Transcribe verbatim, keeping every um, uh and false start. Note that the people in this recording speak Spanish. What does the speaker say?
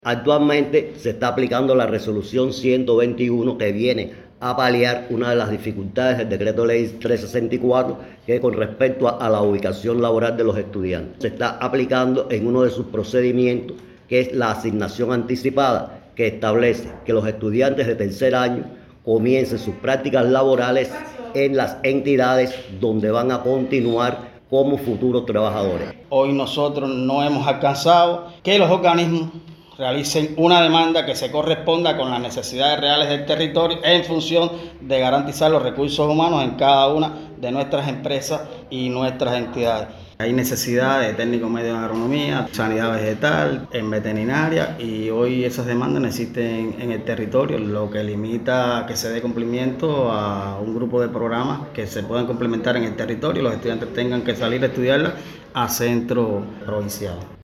Actualmente se está aplicando la resolución ciento veintiuno que viene a paliar una de las dificultades del decreto ley trescientos sesenta y cuatro, que es con respecto a, a la ubicación laboral de los estudiantes. Se está aplicando en uno de sus procedimientos, que es la asignación anticipada, que establece que los estudiantes de tercer año comiencen sus prácticas laborales en las entidades donde van a continuar como futuros trabajadores. Hoy nosotros no hemos alcanzado que los organismos realicen una demanda que se corresponda con las necesidades reales del territorio en función de garantizar los recursos humanos en cada una de nuestras empresas y nuestras entidades. Hay necesidad de técnico medio en agronomía, sanidad vegetal, en veterinaria, y hoy esas demandas no existen en el territorio, lo que limita que se dé cumplimiento a un grupo de programas que se puedan complementar en el territorio y los estudiantes tengan que salir a estudiarla a centro provincial.